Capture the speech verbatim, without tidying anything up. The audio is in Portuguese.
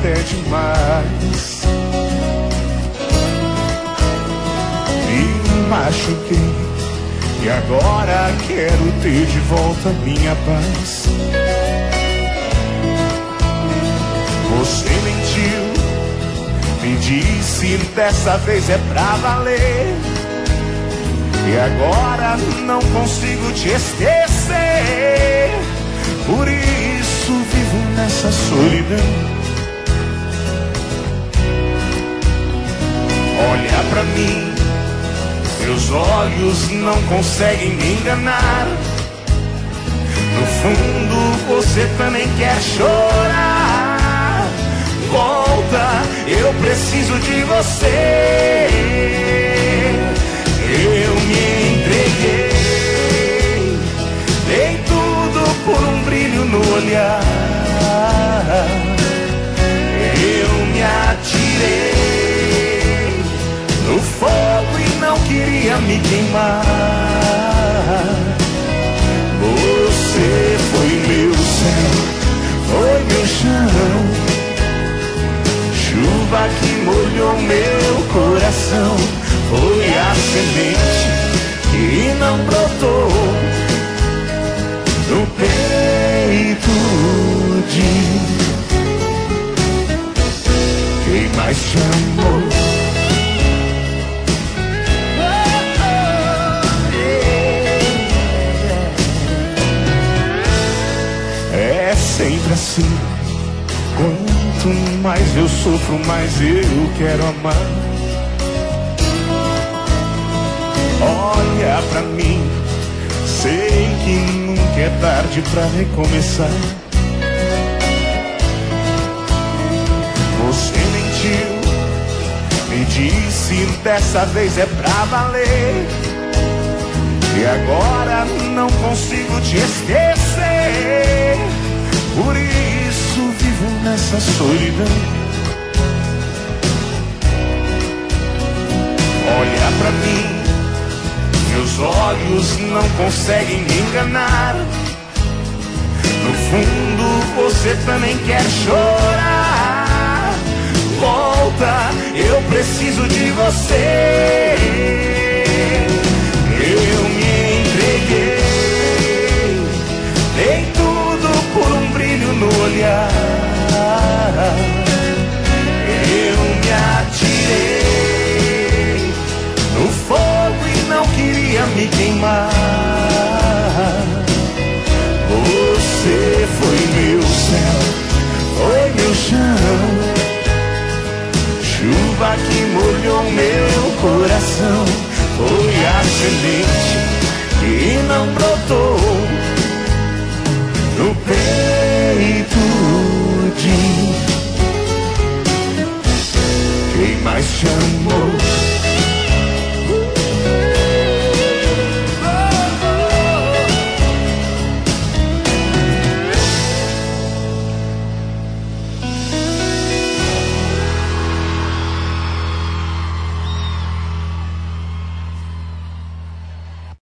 até demais. Me machuquei e agora quero ter de volta minha paz. Você mentiu, me disse dessa vez é pra valer. E agora não consigo te esquecer. Por isso vivo nessa solidão. Olha pra mim, meus olhos não conseguem me enganar. No fundo você também quer chorar. Volta, eu preciso de você. Eu me entreguei, dei tudo por um brilho no olhar. Eu me atirei no fogo e não queria me queimar. Você foi meu céu, foi meu chão, chuva que molhou meu coração. Foi a semente que não brotou no peito de quem mais te amou. É sempre assim, quanto mais eu sofro, mais eu quero amar. Olha pra mim, sei que nunca é tarde pra recomeçar. Você mentiu, me disse dessa vez é pra valer. E agora não consigo te esquecer. Por isso vivo nessa solidão. Olha pra mim, meus olhos não conseguem me enganar. No fundo você também quer chorar. Volta, eu preciso de você. Eu me entreguei, dei tudo por um brilho no olhar. Eu me atirei no fogo e não queria me queimar. Você foi meu céu, foi meu chão, chuva que molhou meu coração. Foi a semente que não brotou no peito